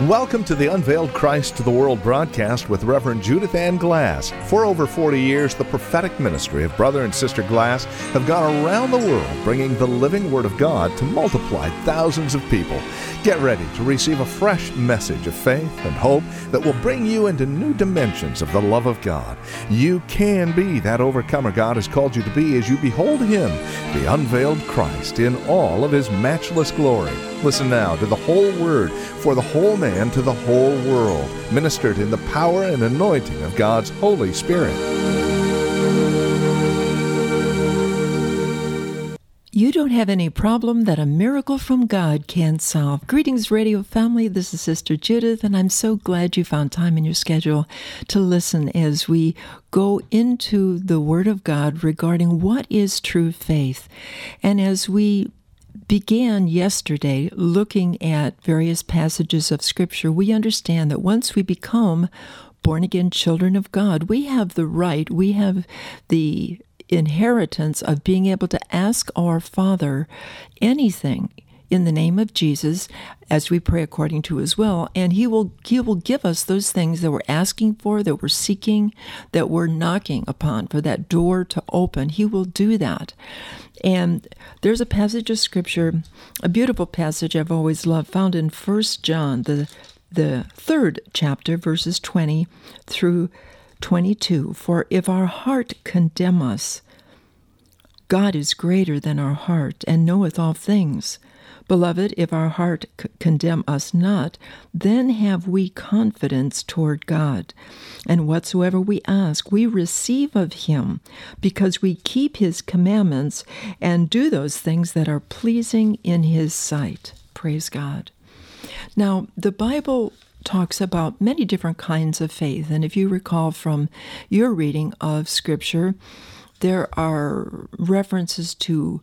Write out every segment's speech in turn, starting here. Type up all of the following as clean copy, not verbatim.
Welcome to the Unveiled Christ to the World broadcast with Reverend Judith Ann Glass. For over 40 years, the prophetic ministry of Brother and Sister Glass have gone around the world bringing the living Word of God to multiply thousands of people. Get ready to receive a fresh message of faith and hope that will bring you into new dimensions of the love of God. You can be that overcomer God has called you to be as you behold Him, the unveiled Christ, in all of His matchless glory. Listen now to the whole Word for the whole man to the whole world, ministered in the power and anointing of God's Holy Spirit. You don't have any problem that a miracle from God can't solve. Greetings, radio family. This is Sister Judith, and I'm so glad you found time in your schedule to listen as we go into the Word of God regarding what is true faith. And as we began yesterday looking at various passages of Scripture, we understand that once we become born-again children of God, we have the right, we have the inheritance of being able to ask our Father anything in the name of Jesus as we pray according to His will, and He will give us those things that we're asking for, that we're seeking, that we're knocking upon, for that door to open. He will do that. And there's a passage of Scripture, a beautiful passage I've always loved, found in 1 John, the third chapter, verses 20 through 22. For if our heart condemn us, God is greater than our heart, and knoweth all things. Beloved, if our heart condemn us not, then have we confidence toward God. And whatsoever we ask, we receive of Him, because we keep His commandments and do those things that are pleasing in His sight. Praise God. Now, the Bible talks about many different kinds of faith. And if you recall from your reading of Scripture, there are references to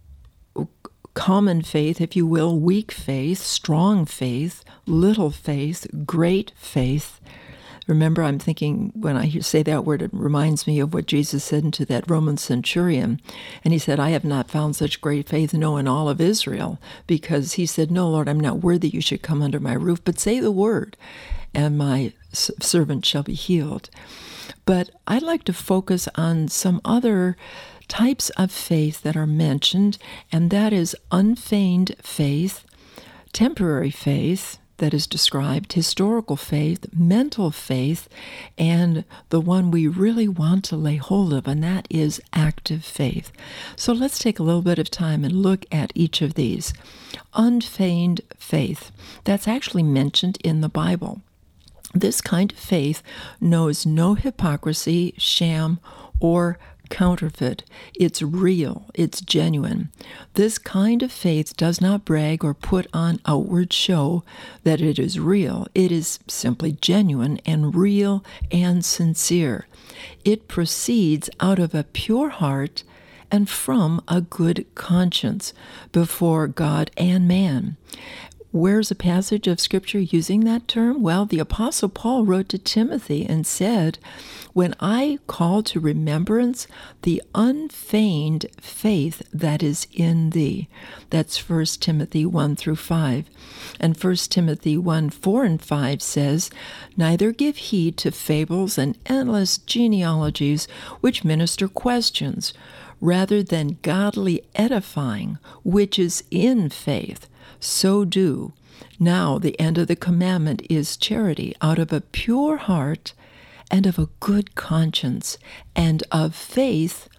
common faith, if you will, weak faith, strong faith, little faith, great faith. Remember, I'm thinking when I say that word, it reminds me of what Jesus said to that Roman centurion. And He said, I have not found such great faith, no, in all of Israel. Because He said, no, Lord, I'm not worthy you should come under my roof, but say the word, and my servant shall be healed. But I'd like to focus on some other types of faith that are mentioned, and that is unfeigned faith, temporary faith that is described, historical faith, mental faith, and the one we really want to lay hold of, and that is active faith. So let's take a little bit of time and look at each of these. Unfeigned faith, that's actually mentioned in the Bible. This kind of faith knows no hypocrisy, sham, or counterfeit. It's real. It's genuine. This kind of faith does not brag or put on outward show that it is real. It is simply genuine and real and sincere. It proceeds out of a pure heart and from a good conscience before God and man. Where's a passage of Scripture using that term? Well, the Apostle Paul wrote to Timothy and said, when I call to remembrance the unfeigned faith that is in thee. That's 1 Timothy 1 through 5. And 1 Timothy 1, 4 and 5 says, neither give heed to fables and endless genealogies which minister questions, rather than godly edifying, which is in faith. So do. Now the end of the commandment is charity, out of a pure heart and of a good conscience and of faith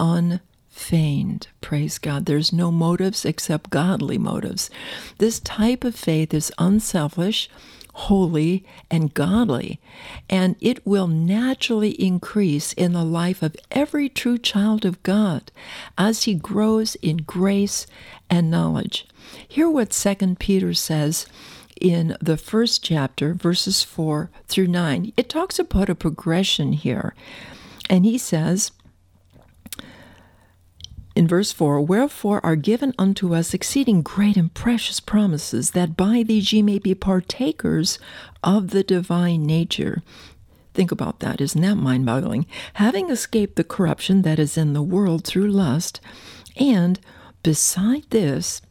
unfeigned. Praise God. There's no motives except godly motives. This type of faith is unselfish, holy, and godly, and it will naturally increase in the life of every true child of God as he grows in grace and knowledge. Hear what 2 Peter says in the first chapter, verses 4 through 9. It talks about a progression here, and he says, in verse 4, wherefore are given unto us exceeding great and precious promises, that by these ye may be partakers of the divine nature. Think about that. Isn't that mind-boggling? Having escaped the corruption that is in the world through lust, and beside this,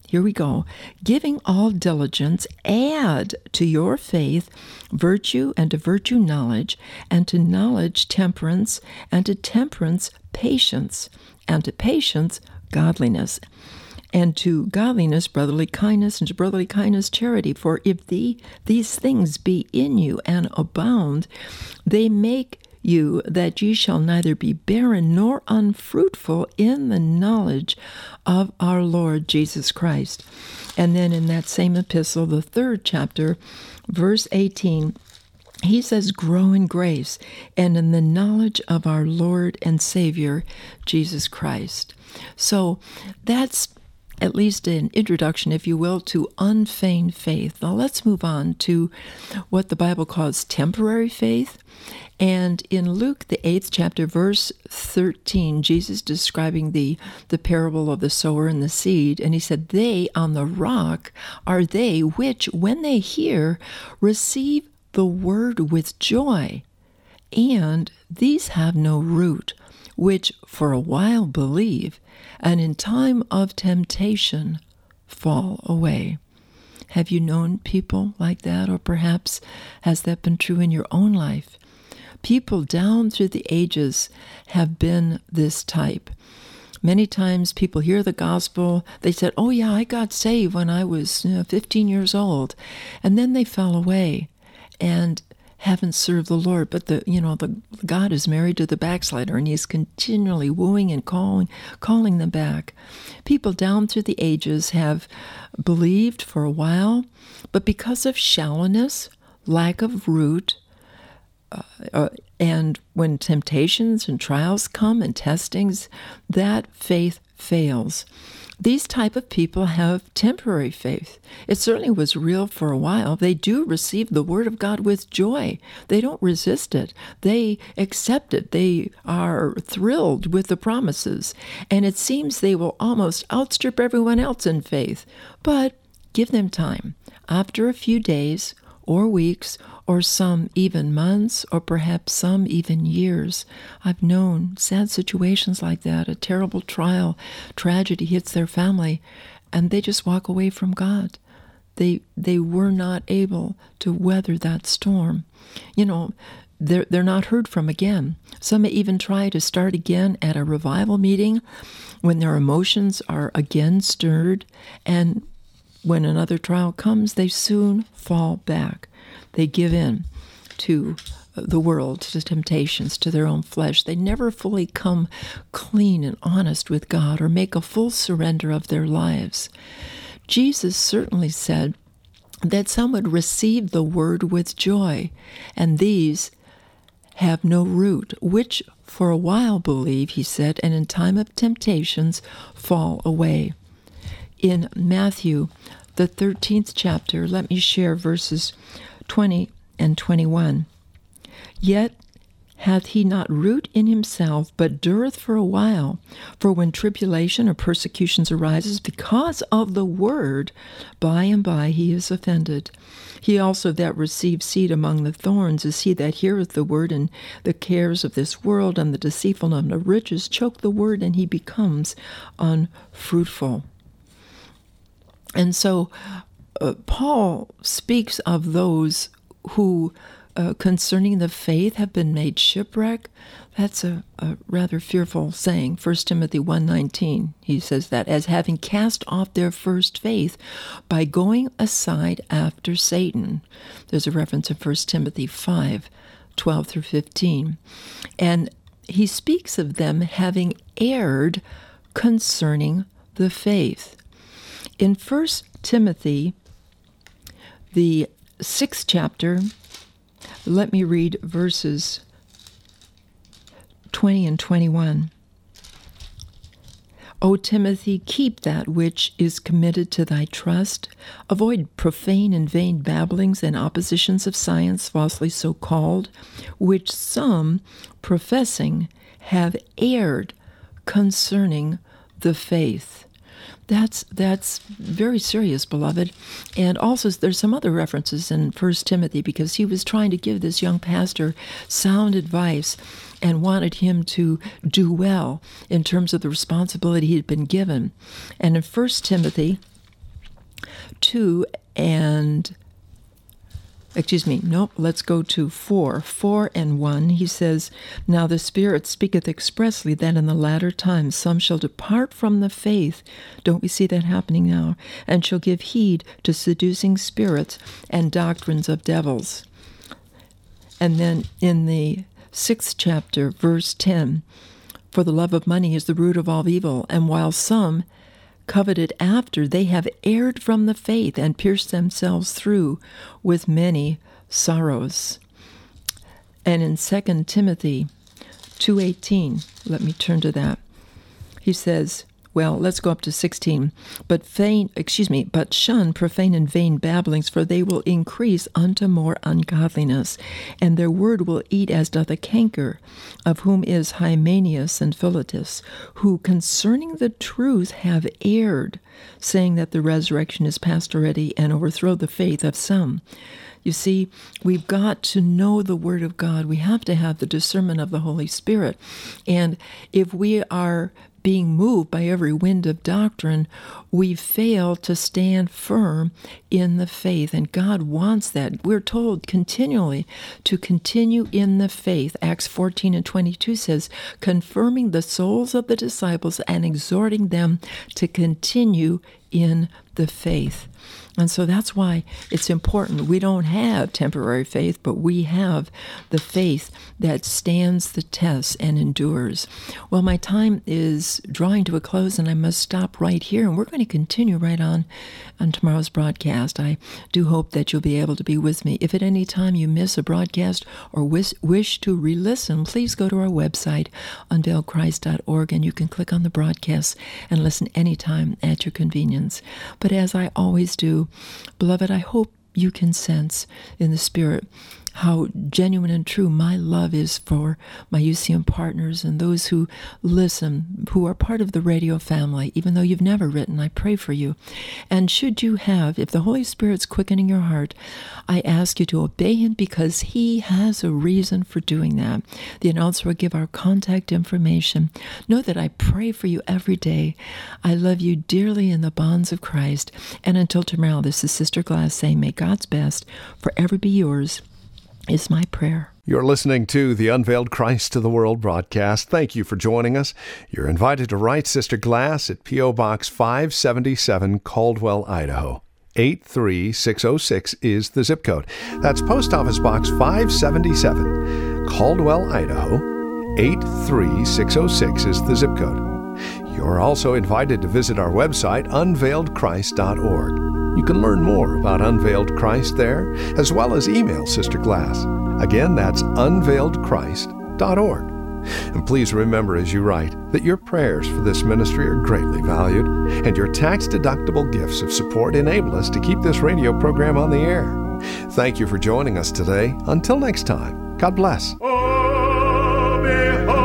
here we go. Giving all diligence, add to your faith virtue, and to virtue knowledge, and to knowledge temperance, and to temperance patience, and to patience godliness, and to godliness brotherly kindness, and to brotherly kindness charity. For if these things be in you and abound, they make you that ye shall neither be barren nor unfruitful in the knowledge of our Lord Jesus Christ. And then in that same epistle, the 3rd chapter, verse 18, he says, grow in grace and in the knowledge of our Lord and Savior, Jesus Christ. So that's at least an introduction, if you will, to unfeigned faith. Now let's move on to what the Bible calls temporary faith. And in Luke, the 8th chapter, verse 13, Jesus describing the parable of the sower and the seed, and he said, they on the rock are they which, when they hear, receive the word with joy, and these have no root, which for a while believe, and in time of temptation fall away. Have you known people like that, or perhaps has that been true in your own life? People down through the ages have been this type. Many times people hear the gospel, they said, oh yeah, I got saved when I was 15 years old, and then they fell away and haven't served the Lord. But the God is married to the backslider, and he's continually wooing and calling them back. People down through the ages have believed for a while, but because of shallowness, lack of root, and when temptations and trials come and testings, that faith fails. These type of people have temporary faith. It certainly was real for a while. They do receive the Word of God with joy. They don't resist it. They accept it. They are thrilled with the promises. And it seems they will almost outstrip everyone else in faith. But give them time. After a few days or weeks, or some even months, or perhaps some even years. I've known sad situations like that. A terrible trial, tragedy hits their family, and they just walk away from God. They were not able to weather that storm. They're not heard from again. Some may even try to start again at a revival meeting when their emotions are again stirred, and when another trial comes, they soon fall back. They give in to the world, to temptations, to their own flesh. They never fully come clean and honest with God or make a full surrender of their lives. Jesus certainly said that some would receive the word with joy, and these have no root, which for a while believe, he said, and in time of temptations fall away. In Matthew, the 13th chapter, let me share verses 20 and 21. Yet hath he not root in himself, but dureth for a while. For when tribulation or persecutions arises because of the word, by and by he is offended. He also that receives seed among the thorns is he that heareth the word, and the cares of this world and the deceitfulness of riches choke the word, and he becomes unfruitful. And so Paul speaks of those who, concerning the faith, have been made shipwreck. That's a rather fearful saying. 1 Timothy 1:19, he says that, as having cast off their first faith by going aside after Satan. There's a reference in 1 Timothy 5:12 through 15. And he speaks of them having erred concerning the faith. In 1 Timothy, the 6th chapter, let me read verses 20 and 21. O Timothy, keep that which is committed to thy trust. Avoid profane and vain babblings and oppositions of science, falsely so called, which some, professing, have erred concerning the faith. That's very serious, beloved. And also there's some other references in 1 Timothy, because he was trying to give this young pastor sound advice and wanted him to do well in terms of the responsibility he had been given. And in 1 Timothy, 2 and... let's go to 4. 4 and 1, he says, "Now the Spirit speaketh expressly that in the latter times some shall depart from the faith." Don't we see that happening now? "And shall give heed to seducing spirits and doctrines of devils." And then in the 6th chapter, verse 10, "For the love of money is the root of all evil, and while some coveted after, they have erred from the faith and pierced themselves through with many sorrows." And in 2 Timothy 2:18, let me turn to that. He says, let's go up to 16. But shun profane and vain babblings, for they will increase unto more ungodliness, and their word will eat as doth a canker, of whom is Hymenaeus and Philetus, who concerning the truth have erred, saying that the resurrection is past already, and overthrow the faith of some. You see, we've got to know the Word of God. We have to have the discernment of the Holy Spirit. And if we are being moved by every wind of doctrine, we fail to stand firm in the faith. And God wants that. We're told continually to continue in the faith. Acts 14 and 22 says, "Confirming the souls of the disciples and exhorting them to continue in the faith." And so that's why it's important. We don't have temporary faith, but we have the faith that stands the test and endures. Well, my time is drawing to a close, and I must stop right here. And we're going to continue right on tomorrow's broadcast. I do hope that you'll be able to be with me. If at any time you miss a broadcast or wish to re-listen, please go to our website, unveiledchrist.org, and you can click on the broadcast and listen anytime at your convenience. But as I always do, beloved, I hope you can sense in the Spirit how genuine and true my love is for my UCM partners and those who listen, who are part of the radio family. Even though you've never written, I pray for you. And should you have, if the Holy Spirit's quickening your heart, I ask you to obey Him, because He has a reason for doing that. The announcer will give our contact information. Know that I pray for you every day. I love you dearly in the bonds of Christ. And until tomorrow, this is Sister Glass saying, may God's best forever be yours, is my prayer. You're listening to the Unveiled Christ to the World broadcast. Thank you for joining us. You're invited to write Sister Glass at P.O. Box 577, Caldwell, Idaho. 83606 is the zip code. That's Post Office Box 577, Caldwell, Idaho. 83606 is the zip code. You're also invited to visit our website, unveiledchrist.org. You can learn more about Unveiled Christ there, as well as email Sister Glass. Again, that's unveiledchrist.org. And please remember as you write that your prayers for this ministry are greatly valued, and your tax-deductible gifts of support enable us to keep this radio program on the air. Thank you for joining us today. Until next time, God bless. Oh, behold.